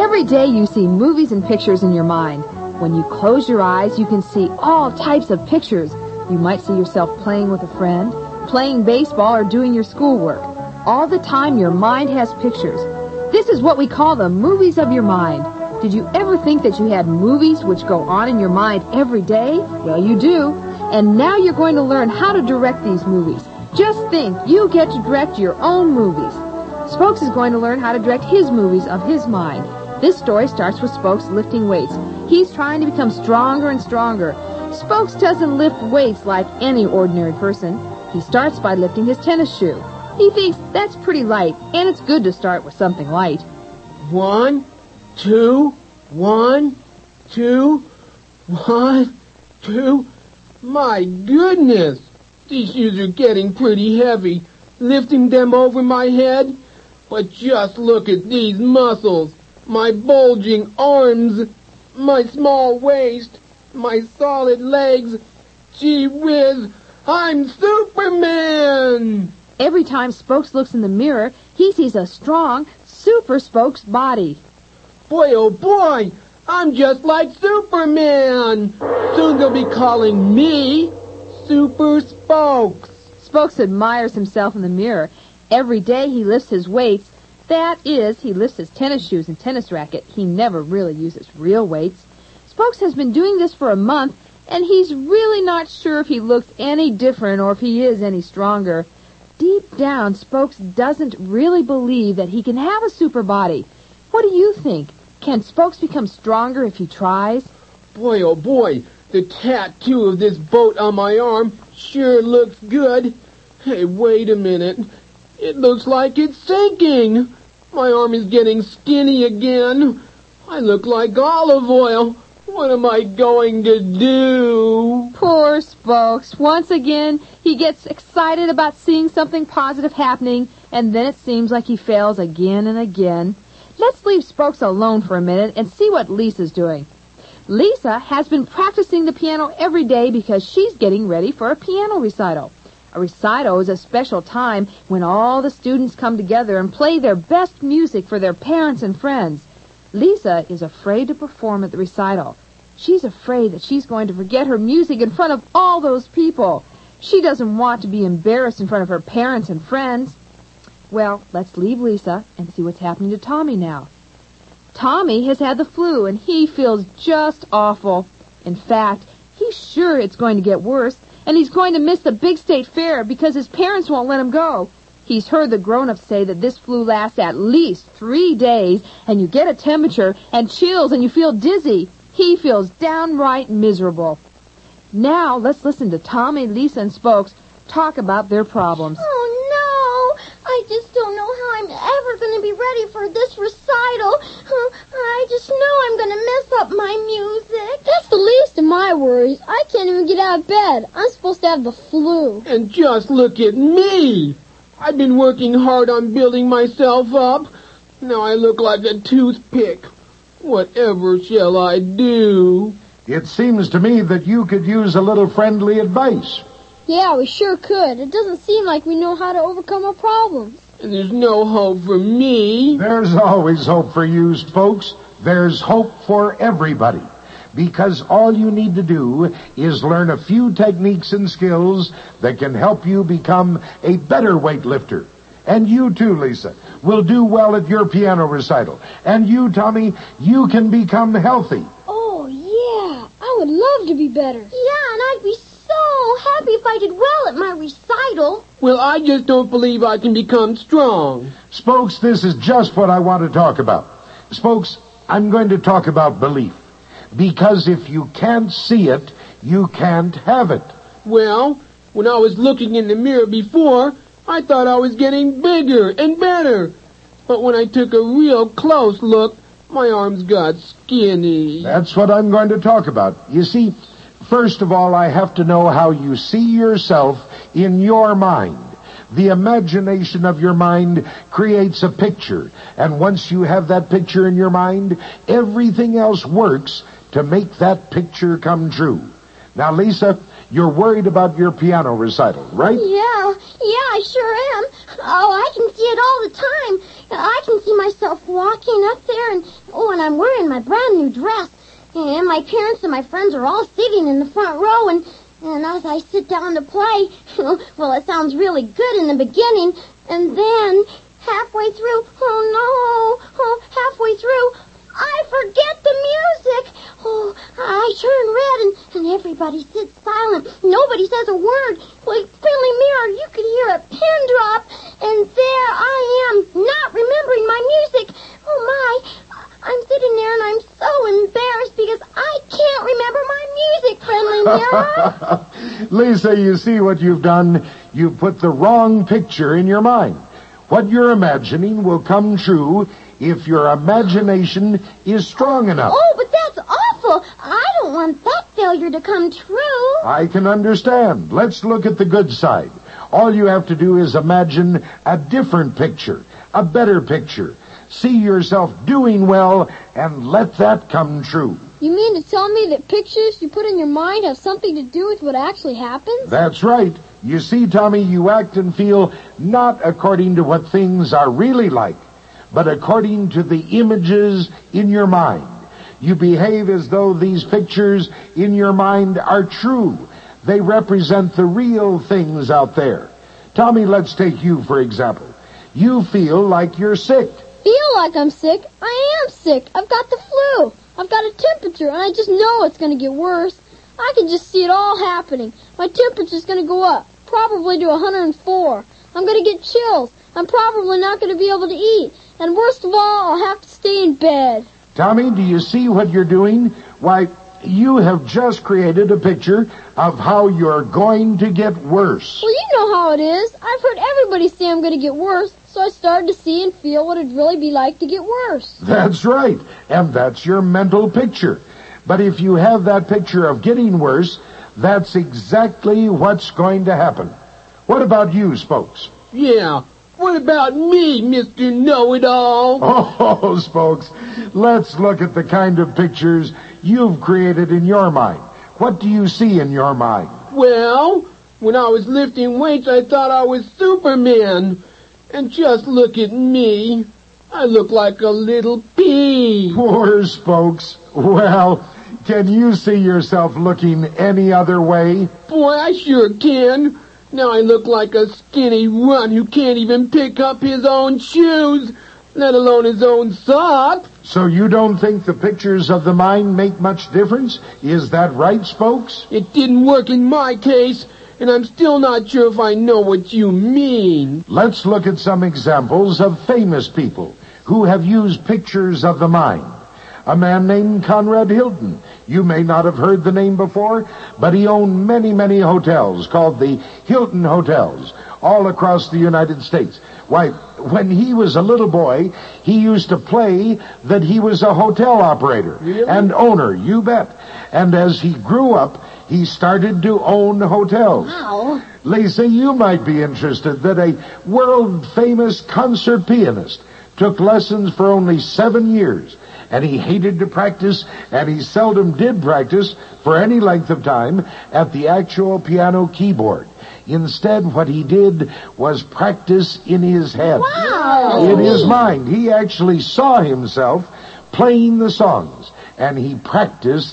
Every day you see movies and pictures in your mind. When you close your eyes, you can see all types of pictures. You might see yourself playing with a friend, playing baseball, or doing your schoolwork. All the time, your mind has pictures. This is what we call the movies of your mind. Did you ever think that you had movies which go on in your mind every day? Well, you do. And now you're going to learn how to direct these movies. Just think, you get to direct your own movies. Spokes is going to learn how to direct his movies of his mind. This story starts with Spokes lifting weights. He's trying to become stronger and stronger. Spokes doesn't lift weights like any ordinary person. He starts by lifting his tennis shoe. He thinks that's pretty light, and it's good to start with something light. 1, 2, 1, 2, 1, 2. My goodness! These shoes are getting pretty heavy. Lifting them over my head? But just look at these muscles. My bulging arms. My small waist. My solid legs. Gee whiz, I'm Superman! Every time Spokes looks in the mirror, he sees a strong, super Spokes body. Boy, oh boy, I'm just like Superman. Soon they'll be calling me Super Spokes. Spokes admires himself in the mirror. Every day he lifts his weights. That is, he lifts his tennis shoes and tennis racket. He never really uses real weights. Spokes has been doing this for a month, and he's really not sure if he looks any different or if he is any stronger. Deep down, Spokes doesn't really believe that he can have a super body. What do you think? Can Spokes become stronger if he tries? Boy, oh boy, the tattoo of this boat on my arm sure looks good. Hey, wait a minute. It looks like it's sinking. My arm is getting skinny again. I look like olive oil. What am I going to do? Poor Spokes. Once again, he gets excited about seeing something positive happening, and then it seems like he fails again and again. Let's leave Spokes alone for a minute and see what Lisa's doing. Lisa has been practicing the piano every day because she's getting ready for a piano recital. A recital is a special time when all the students come together and play their best music for their parents and friends. Lisa is afraid to perform at the recital. She's afraid that she's going to forget her music in front of all those people. She doesn't want to be embarrassed in front of her parents and friends. Well, let's leave Lisa and see what's happening to Tommy now. Tommy has had the flu, and he feels just awful. In fact, he's sure it's going to get worse, and he's going to miss the big state fair because his parents won't let him go. He's heard the grown-ups say that this flu lasts at least 3 days, and you get a temperature and chills and you feel dizzy. He feels downright miserable. Now, let's listen to Tommy, Lisa, and Spokes talk about their problems. Oh, no! I just don't know how I'm ever going to be ready for this recital. I just know I'm going to mess up my music. That's the least of my worries. I can't even get out of bed. I'm supposed to have the flu. And just look at me! I've been working hard on building myself up. Now I look like a toothpick. Whatever shall I do? It seems to me that you could use a little friendly advice. Yeah, we sure could. It doesn't seem like we know how to overcome our problems. And there's no hope for me. There's always hope for you, folks. There's hope for everybody. Because all you need to do is learn a few techniques and skills that can help you become a better weightlifter. And you too, Lisa, will do well at your piano recital. And you, Tommy, you can become healthy. Oh, yeah. I would love to be better. Yeah, and I'd be so happy if I did well at my recital. Well, I just don't believe I can become strong. Spokes, this is just what I want to talk about. Spokes, I'm going to talk about belief. Because if you can't see it, you can't have it. Well, when I was looking in the mirror before, I thought I was getting bigger and better. But when I took a real close look, my arms got skinny. That's what I'm going to talk about. You see, first of all, I have to know how you see yourself in your mind. The imagination of your mind creates a picture. And once you have that picture in your mind, everything else works to make that picture come true. Now, Lisa, You're worried about your piano recital, right? Yeah, I sure am. Oh, I can see it all the time. I can see myself walking up there, and I'm wearing my brand new dress. And my parents and my friends are all sitting in the front row, and as I sit down to play, well, it sounds really good in the beginning, and then halfway through, halfway through, I forget the music. Oh, I turn red, and everybody sits silent. Nobody says a word. Like, Friendly Mirror, you could hear a pin drop, and there I am, not remembering my music. Oh, my. I'm sitting there, and I'm so embarrassed because I can't remember my music, Friendly Mirror. Lisa, you see what you've done? You've put the wrong picture in your mind. What you're imagining will come true if your imagination is strong enough. Oh, but that's awful. I don't want that failure to come true. I can understand. Let's look at the good side. All you have to do is imagine a different picture, a better picture. See yourself doing well and let that come true. You mean to tell me that pictures you put in your mind have something to do with what actually happens? That's right. You see, Tommy, you act and feel not according to what things are really like, but according to the images in your mind. You behave as though these pictures in your mind are true. They represent the real things out there. Tommy, let's take you, for example. You feel like you're sick. Feel like I'm sick? I am sick. I've got the flu. I've got a temperature, and I just know it's going to get worse. I can just see it all happening. My temperature's going to go up, probably to 104. I'm going to get chills. I'm probably not going to be able to eat. And worst of all, I'll have to stay in bed. Tommy, do you see what you're doing? Why, you have just created a picture of how you're going to get worse. Well, you know how it is. I've heard everybody say I'm going to get worse, so I started to see and feel what it'd really be like to get worse. That's right, and that's your mental picture. But if you have that picture of getting worse, that's exactly what's going to happen. What about you, Spokes? Yeah, what about me, Mr. Know-It-All? Oh, Spokes, let's look at the kind of pictures you've created in your mind. What do you see in your mind? Well, when I was lifting weights, I thought I was Superman. And just look at me. I look like a little pea. Poor Spokes. Well, can you see yourself looking any other way? Boy, I sure can. Now I look like a skinny runt who can't even pick up his own shoes, let alone his own socks. So you don't think the pictures of the mind make much difference? Is that right, Spokes? It didn't work in my case, and I'm still not sure if I know what you mean. Let's look at some examples of famous people who have used pictures of the mind. A man named Conrad Hilton. You may not have heard the name before, but he owned many, many hotels called the Hilton Hotels all across the United States. Why, when he was a little boy, he used to play that he was a hotel operator and owner, you bet. And as he grew up, he started to own hotels. Wow. Lisa, you might be interested that a world-famous concert pianist took lessons for only 7 years. And he hated to practice, and he seldom did practice for any length of time at the actual piano keyboard. Instead, what he did was practice in his head. Wow. In his mind. He actually saw himself playing the songs, and he practiced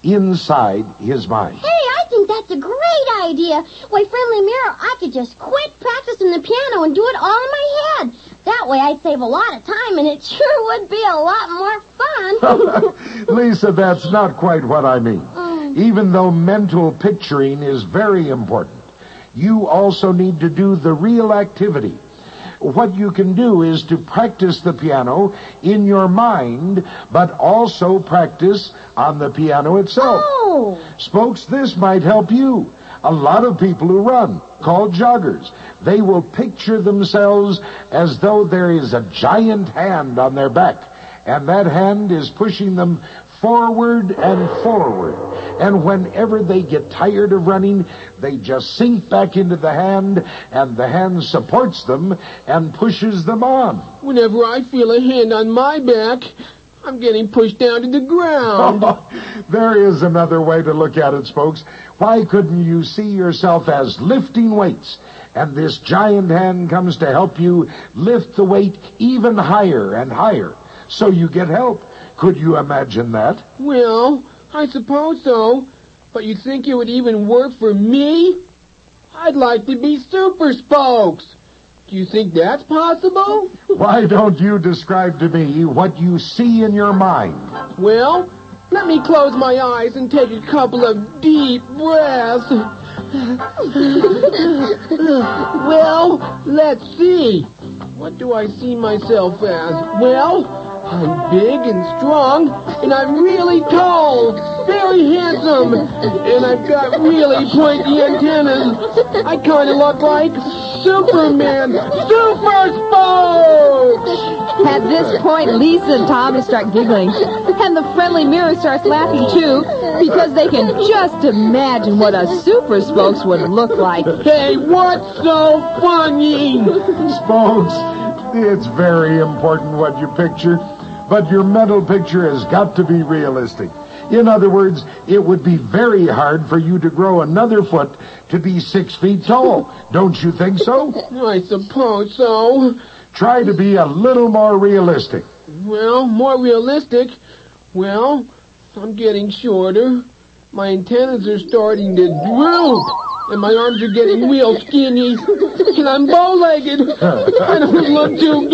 inside his mind. Hey, I think that's a great idea. Why, Friendly Mirror, I could just quit practicing the piano and do it all in my head. That way I'd save a lot of time, and it sure would be a lot more fun. Lisa, that's not quite what I mean. Even though mental picturing is very important, you also need to do the real activity. What you can do is to practice the piano in your mind, but also practice on the piano itself. Oh. Spokes, this might help you. A lot of people who run, called joggers, they will picture themselves as though there is a giant hand on their back, and that hand is pushing them forward and forward. And whenever they get tired of running, they just sink back into the hand, and the hand supports them and pushes them on. Whenever I feel a hand on my back, I'm getting pushed down to the ground. There is another way to look at it, Spokes. Why couldn't you see yourself as lifting weights? And this giant hand comes to help you lift the weight even higher and higher, so you get help. Could you imagine that? Well, I suppose so. But you think it would even work for me? I'd like to be Super Spokes. Do you think that's possible? Why don't you describe to me what you see in your mind? Well, let me close my eyes and take a couple of deep breaths. Well, let's see. What do I see myself as? Well, I'm big and strong, and I'm really tall, very handsome, and I've got really pointy antennas. I kind of look like Superman. Super Spokes! At this point, Lisa and Tommy start giggling, and the friendly mirror starts laughing too, because they can just imagine what a Super Spokes would look like. Hey, what's so funny? Spokes, it's very important what you picture, but your mental picture has got to be realistic. In other words, it would be very hard for you to grow another foot to be 6 feet tall. Don't you think so? I suppose so. Try to be a little more realistic. Well, more realistic. Well, I'm getting shorter. My antennas are starting to droop. And my arms are getting real skinny. And I'm bow-legged. I don't look too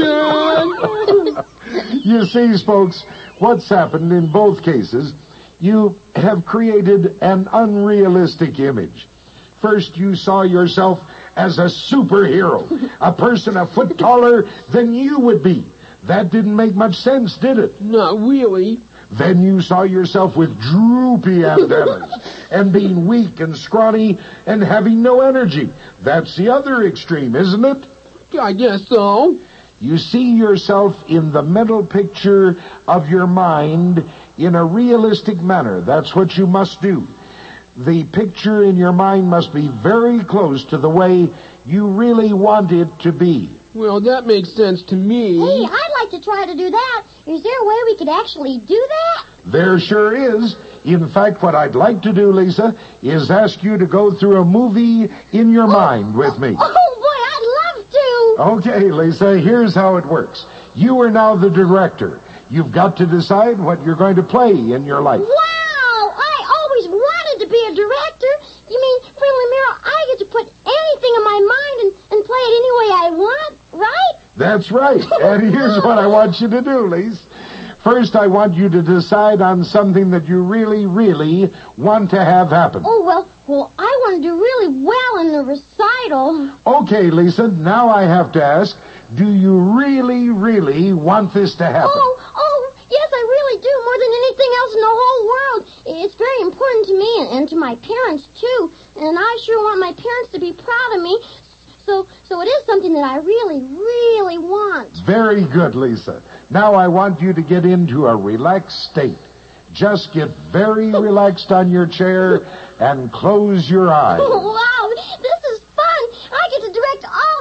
good. You see, Spokes, what's happened in both cases, you have created an unrealistic image. First, you saw yourself as a superhero, a person a foot taller than you would be. That didn't make much sense, did it? Not really. Then you saw yourself with droopy antennas and being weak and scrawny and having no energy. That's the other extreme, isn't it? I guess so. You see yourself in the mental picture of your mind in a realistic manner. That's what you must do. The picture in your mind must be very close to the way you really want it to be. Well, that makes sense to me. Hey, I'd like to try to do that. Is there a way we could actually do that? There sure is. In fact, what I'd like to do, Lisa, is ask you to go through a movie in your mind with me. Oh, boy, I'd love to. Okay, Lisa, here's how it works. You are now the director. You've got to decide what you're going to play in your life. Wow, I always wanted to be a director. You mean, Friendly Mirror, I get to put anything in my mind and play it any way I want, right? That's right. And here's what I want you to do, Lisa. First, I want you to decide on something that you really, really want to have happen. Oh, well, I want to do really well in the recital. Okay, Lisa, now I have to ask, do you really, really want this to happen? Oh, yes, I really do, more than anything else in the whole world. It's very important to me and to my parents, too. And I sure want my parents to be proud of me. So it is something that I really, really want. Very good, Lisa. Now I want you to get into a relaxed state. Just get very relaxed on your chair and close your eyes. Oh, wow, this is fun. I get to direct all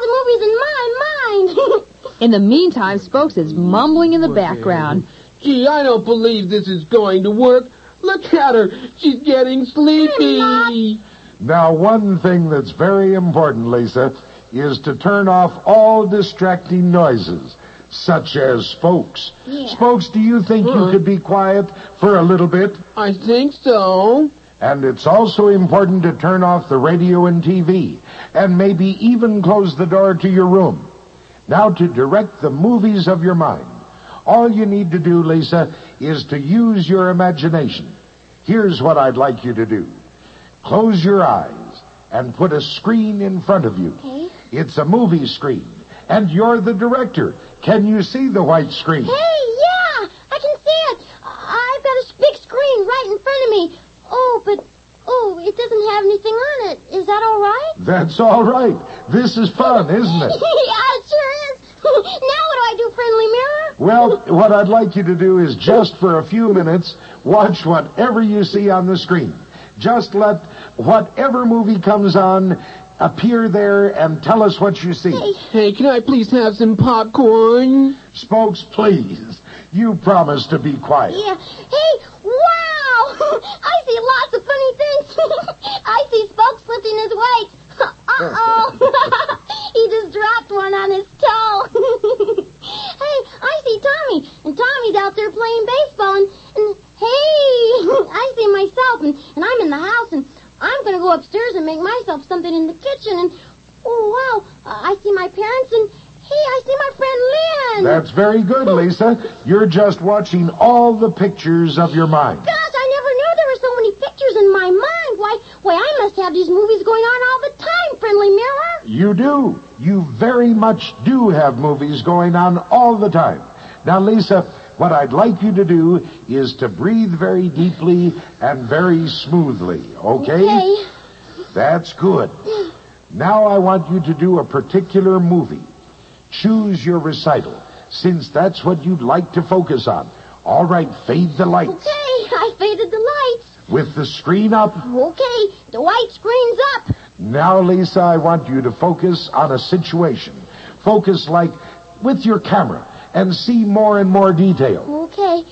the movies in my mind. In the meantime, Spokes is mumbling in the background. Gee, I don't believe this is going to work. Look at her. She's getting sleepy. Now, one thing that's very important, Lisa, is to turn off all distracting noises, such as Spokes. Yeah. Spokes, do you think you could be quiet for a little bit? I think so. And it's also important to turn off the radio and TV, and maybe even close the door to your room. Now, to direct the movies of your mind, all you need to do, Lisa, is to use your imagination. Here's what I'd like you to do. Close your eyes and put a screen in front of you. Okay. It's a movie screen, and you're the director. Can you see the white screen? Hey, yeah, I can see it. I've got a big screen right in front of me. Oh, it doesn't have anything on it. Is that all right? That's all right. This is fun, isn't it? Yeah, it sure is. Now what do I do, Friendly Mirror? Well, what I'd like you to do is just for a few minutes, watch whatever you see on the screen. Just let whatever movie comes on appear there and tell us what you see. Hey, can I please have some popcorn? Spokes, please. You promised to be quiet. Yeah. Hey, wow! I see lots of funny things. I see Spokes lifting his weights. Uh-oh. He just dropped one on his toe. Hey, I see Tommy. And Tommy's out there playing baseball. And hey, I see myself. And I'm in the house. And I'm going to go upstairs and make myself something in the kitchen. And, oh, wow, I see my parents. And, hey, I see my friend Lynn. That's very good, Lisa. You're just watching all the pictures of your mind. Gosh, I never knew there were so many pictures in my mind. Why, I must have these movies going on all the time, Friendly Mirror. You do. You very much do have movies going on all the time. Now, Lisa, what I'd like you to do is to breathe very deeply and very smoothly, okay? Okay. That's good. Now I want you to do a particular movie. Choose your recital, since that's what you'd like to focus on. All right, fade the lights. Okay, I faded the lights. With the screen up. Okay, the white screen's up. Now, Lisa, I want you to focus on a situation. Focus like with your camera and see more and more detail. Okay.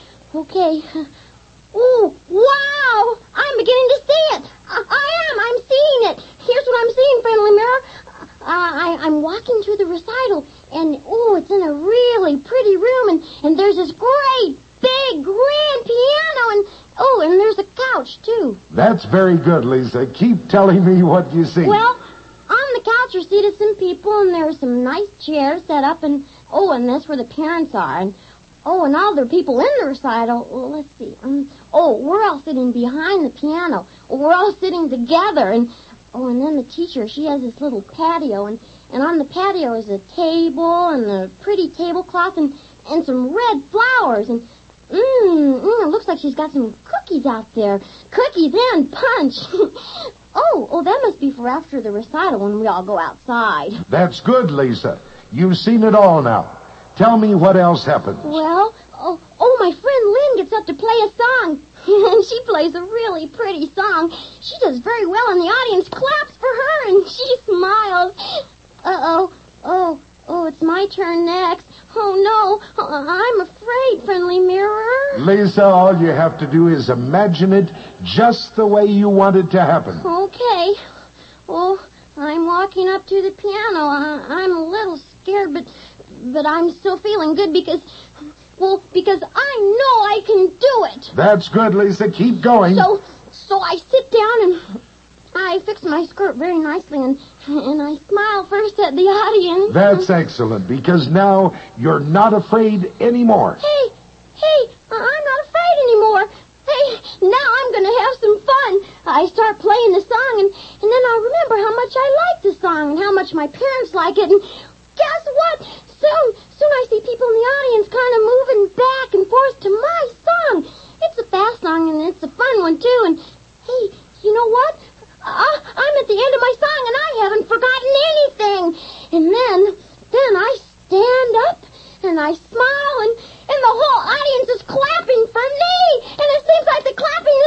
Ooh, wow! I'm beginning to see it. I'm seeing it. Here's what I'm seeing, Friendly Mirror. I'm walking through the recital, and, it's in a really pretty room, and there's this great, big, grand piano, and there's a couch, too. That's very good, Lisa. Keep telling me what you see. Well, on the couch are seated some people, and there are some nice chairs set up, and that's where the parents are, and all the people in the recital, let's see, we're all sitting behind the piano. We're all sitting together, and then the teacher, she has this little patio, and on the patio is a table, and a pretty tablecloth, and some red flowers, and it looks like she's got some cookies out there. Cookies and punch. That must be for after the recital when we all go outside. That's good, Lisa. You've seen it all now. Tell me what else happens. Well, my friend Lynn gets up to play a song. And she plays a really pretty song. She does very well, and the audience claps for her, and she smiles. It's my turn next. Oh, no, I'm afraid, Friendly Mirror. Lisa, all you have to do is imagine it just the way you want it to happen. Okay. I'm walking up to the piano. I'm a little scared, but I'm still feeling good because I know I can do it. That's good, Lisa. Keep going. So I sit down and I fix my skirt very nicely and I smile first at the audience. That's excellent, because now you're not afraid anymore. Hey, I'm not afraid anymore. Hey, now I'm going to have some fun. I start playing the song and then I remember how much I like the song and how much my parents like it. And guess what? Soon I see people in the audience kind of moving back and forth to my song. It's a fast song and it's a fun one too. And hey, you know what? I'm at the end of my song and I haven't forgotten anything. And then I stand up and I smile and the whole audience is clapping for me. And it seems like the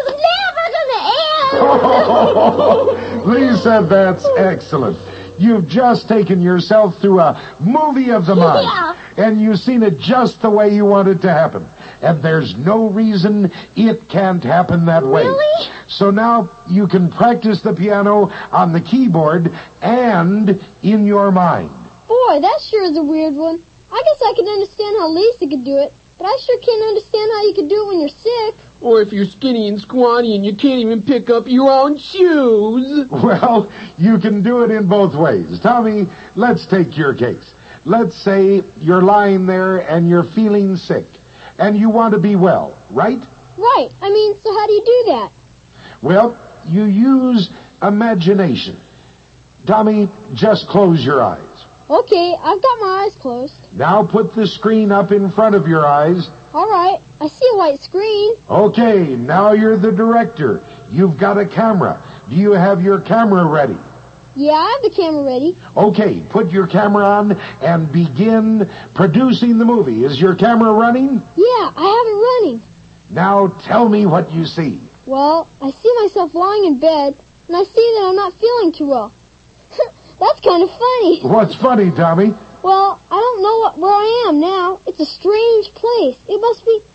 clapping is never going to end. Lisa, that's excellent. You've just taken yourself through a movie of the mind. Yeah. And you've seen it just the way you want it to happen. And there's no reason it can't happen that way. Really? So now you can practice the piano on the keyboard and in your mind. Boy, that sure is a weird one. I guess I can understand how Lisa could do it, but I sure can't understand how you could do it when you're sick. Or if you're skinny and squatty and you can't even pick up your own shoes. Well, you can do it in both ways. Tommy, let's take your case. Let's say you're lying there and you're feeling sick, and you want to be well, right? Right. So how do you do that? Well, you use imagination. Tommy, just close your eyes. Okay, I've got my eyes closed. Now put the screen up in front of your eyes. All right, I see a white screen. Okay, now you're the director. You've got a camera. Do you have your camera ready? Yeah, I have the camera ready. Okay, put your camera on and begin producing the movie. Is your camera running? Yeah, I have it running. Now tell me what you see. Well, I see myself lying in bed, and I see that I'm not feeling too well. That's kind of funny. What's funny, Tommy? Well, I don't know where I am now. It's a strange place. It must be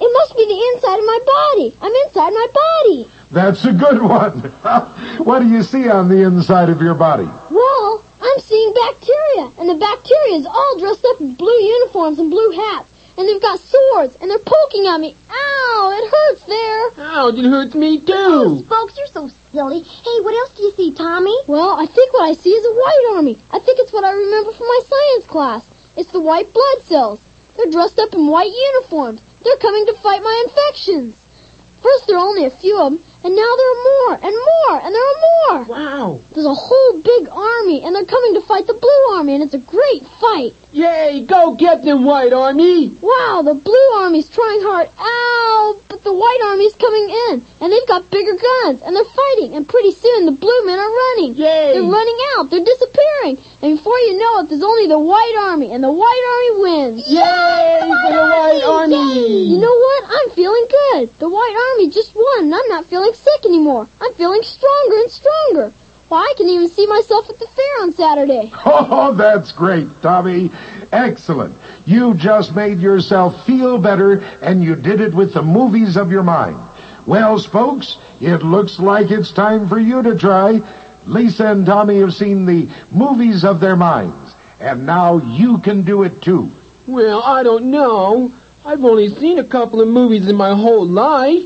the inside of my body. I'm inside my body. That's a good one. What do you see on the inside of your body? Well, I'm seeing bacteria, and the bacteria is all dressed up in blue uniforms and blue hats, and they've got swords, and they're poking at me. Ow, it hurts there. Ouch, it hurts me Oh, too. Spokes, you're so silly. Hey, what else do you see, Tommy? Well, I think what I see is a white army. I think it's what I remember from my science class. It's the white blood cells. They're dressed up in white uniforms. They're coming to fight my infections. First there are only a few of them, and now there are more, and more, and there are more. Wow. There's a whole big army, and they're coming to fight the blue army, and it's a great fight. Yay, go get them, White Army. Wow, the blue army's trying hard. Ow! But the white army's coming in, and they've got bigger guns, and they're fighting, and pretty soon the blue men are running. Yay. They're running out. They're disappearing. And before you know it, there's only the white army, and the white army wins. Yay for the White Army. You know what? I'm feeling good. The white army just won, and I'm not feeling sick anymore. I'm feeling stronger and stronger. Why, I can even see myself at the fair on Saturday. Oh, that's great, Tommy. Excellent. You just made yourself feel better, and you did it with the movies of your mind. Well, Spokes, it looks like it's time for you to try. Lisa and Tommy have seen the movies of their minds, and now you can do it too. Well, I don't know. I've only seen a couple of movies in my whole life.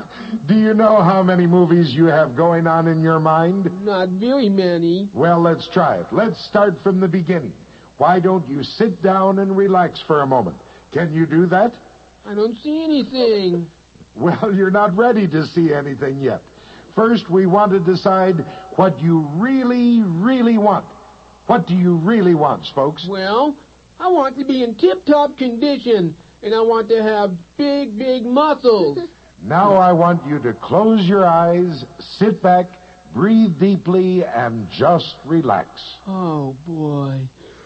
Do you know how many movies you have going on in your mind? Not very many. Well, let's try it. Let's start from the beginning. Why don't you sit down and relax for a moment? Can you do that? I don't see anything. Well, you're not ready to see anything yet. First, we want to decide what you really, really want. What do you really want, Spokes? Well, I want to be in tip-top condition, and I want to have big, big muscles. Now I want you to close your eyes, sit back, breathe deeply, and just relax. Oh, boy.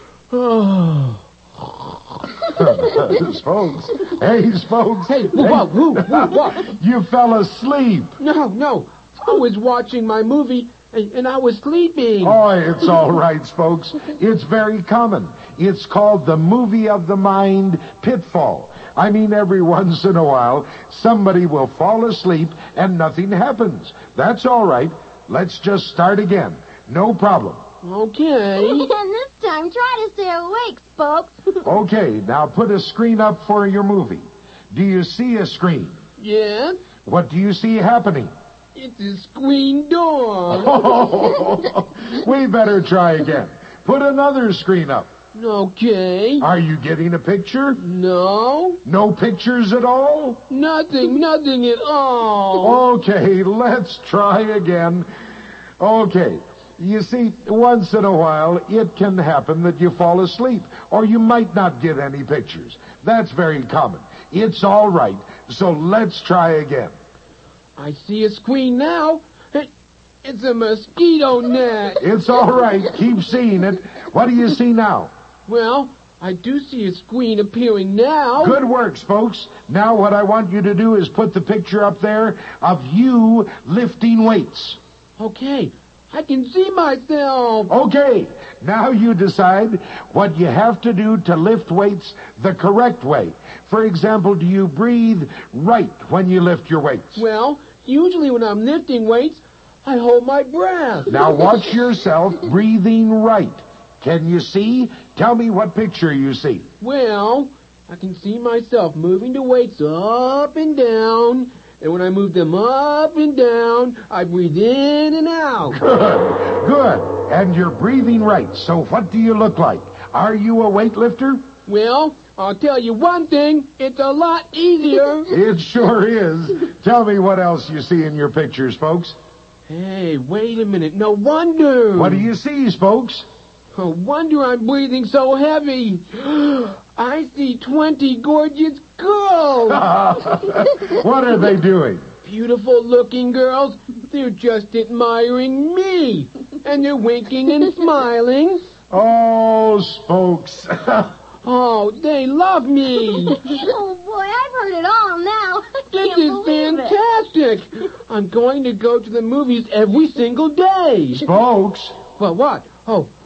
Oh. Spokes. Hey, Spokes. Hey, what? You fell asleep. No. I was watching my movie, and I was sleeping. Oh, it's all right, Spokes. It's very common. It's called the movie of the mind pitfall. I mean, every once in a while, somebody will fall asleep and nothing happens. That's all right. Let's just start again. No problem. Okay. And this time, try to stay awake, Spokes. Okay, now put a screen up for your movie. Do you see a screen? Yeah? What do you see happening? It's a screen door. We better try again. Put another screen up. Okay. Are you getting a picture? No. No pictures at all? Nothing at all. Okay, let's try again. Okay. You see, once in a while, it can happen that you fall asleep, or you might not get any pictures. That's very common. It's all right, so let's try again. I see a screen now. It's a mosquito net. It's all right. Keep seeing it. What do you see now? Well, I do see a screen appearing now. Good work, Spokes. Now what I want you to do is put the picture up there of you lifting weights. Okay, I can see myself. Okay, now you decide what you have to do to lift weights the correct way. For example, do you breathe right when you lift your weights? Well, usually when I'm lifting weights, I hold my breath. Now watch yourself breathing right. Can you see? Tell me what picture you see. Well, I can see myself moving the weights up and down. And when I move them up and down, I breathe in and out. Good. And you're breathing right. So what do you look like? Are you a weightlifter? Well, I'll tell you one thing. It's a lot easier. It sure is. Tell me what else you see in your pictures, folks. Hey, wait a minute. No wonder. What do you see, folks? No wonder I'm breathing so heavy. I see 20 gorgeous girls. What are they doing? Beautiful looking girls. They're just admiring me. And they're winking and smiling. Oh, Spokes. Oh, they love me. Oh, boy, I've heard it all now. I This can't is believe it. fantastic. I'm going to go to the movies every single day. Spokes. Well, what?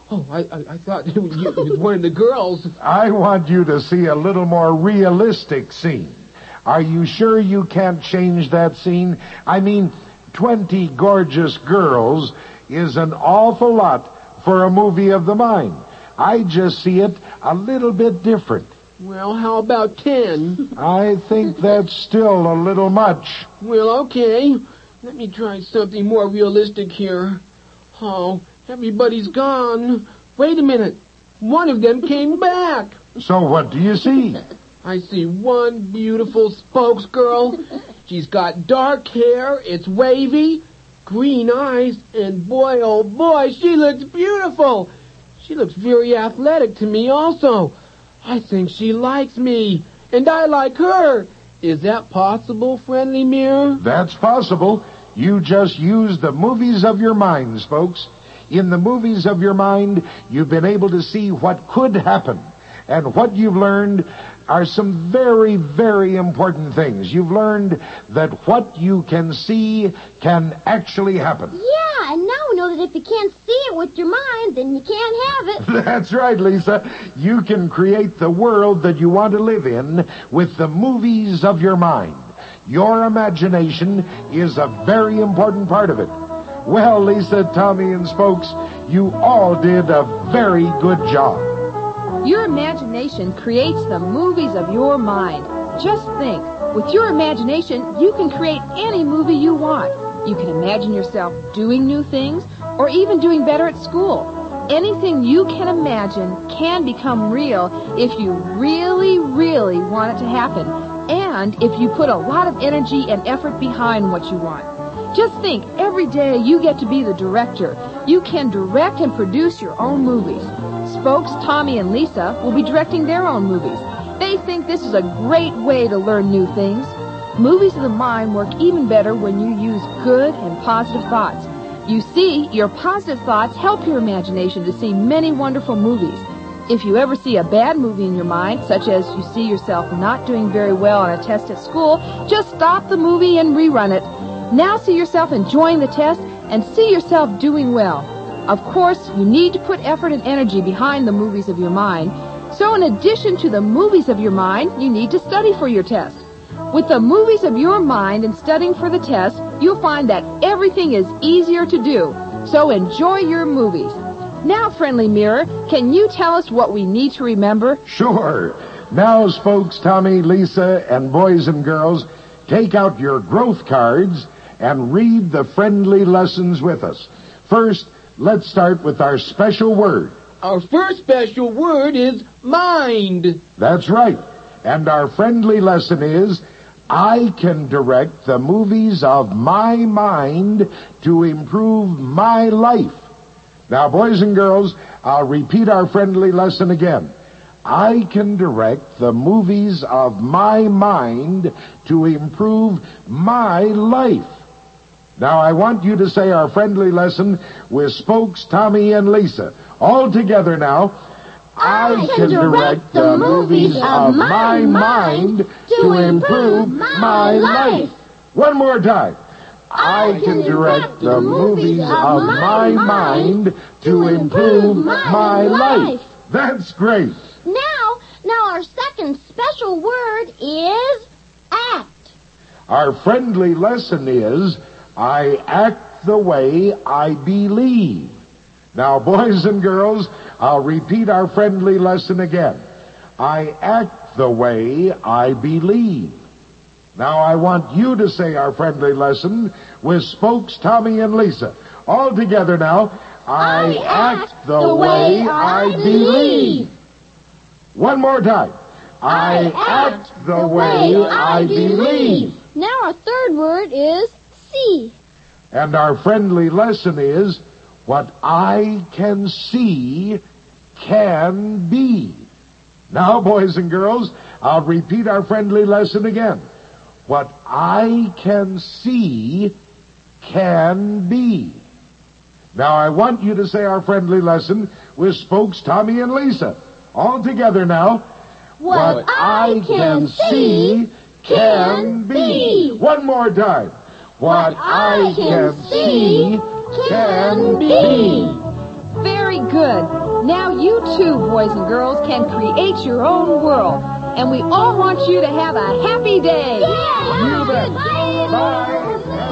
Oh, I thought you was one of the girls. I want you to see a little more realistic scene. Are you sure you can't change that scene? I mean, 20 gorgeous girls is an awful lot for a movie of the mind. I just see it a little bit different. Well, how about 10? I think that's still a little much. Well, okay. Let me try something more realistic here. Oh, everybody's gone. Wait a minute. One of them came back. So what do you see? I see one beautiful spokesgirl. She's got dark hair, it's wavy, green eyes, and boy, oh boy, she looks beautiful. She looks very athletic to me also. I think she likes me, and I like her. Is that possible, Friendly Mirror? That's possible. You just use the movies of your minds, folks. In the movies of your mind, you've been able to see what could happen. And what you've learned are some very, very important things. You've learned that what you can see can actually happen. Yeah, and now we know that if you can't see it with your mind, then you can't have it. That's right, Lisa. You can create the world that you want to live in with the movies of your mind. Your imagination is a very important part of it. Well, Lisa, Tommy, and Spokes, you all did a very good job. Your imagination creates the movies of your mind. Just think, with your imagination, you can create any movie you want. You can imagine yourself doing new things or even doing better at school. Anything you can imagine can become real if you really, really want it to happen, and if you put a lot of energy and effort behind what you want. Just think, every day you get to be the director. You can direct and produce your own movies. Spokes, Tommy, and Lisa will be directing their own movies. They think this is a great way to learn new things. Movies of the mind work even better when you use good and positive thoughts. You see, your positive thoughts help your imagination to see many wonderful movies. If you ever see a bad movie in your mind, such as you see yourself not doing very well on a test at school, just stop the movie and rerun it. Now see yourself enjoying the test and see yourself doing well. Of course, you need to put effort and energy behind the movies of your mind. So in addition to the movies of your mind, you need to study for your test. With the movies of your mind and studying for the test, you'll find that everything is easier to do. So enjoy your movies. Now, Friendly Mirror, can you tell us what we need to remember? Sure. Now, Spokes, Tommy, Lisa, and boys and girls, take out your growth cards and read the friendly lessons with us. First, let's start with our special word. Our first special word is mind. That's right. And our friendly lesson is, I can direct the movies of my mind to improve my life. Now, boys and girls, I'll repeat our friendly lesson again. I can direct the movies of my mind to improve my life. Now, I want you to say our friendly lesson with Spokes, Tommy, and Lisa. All together now. I can direct the movies of my mind to improve my life. One more time. I can direct the movies of my mind to improve my life. That's great. Now our second special word is act. Our friendly lesson is, I act the way I believe. Now, boys and girls, I'll repeat our friendly lesson again. I act the way I believe. Now, I want you to say our friendly lesson with Spokes, Tommy, and Lisa. All together now. I act the way I believe. One more time. I act the way I believe. Now our third word is see. And our friendly lesson is, what I can see can be. Now, boys and girls, I'll repeat our friendly lesson again. What I can see can be. Now, I want you to say our friendly lesson with Spokes, Tommy, and Lisa. All together now. What I can see can be. One more time. What I can see can be. Very Very good. Now you too, boys and girls, can create your own world. And we all want you to have a happy day. Yeah! You bet. Bye.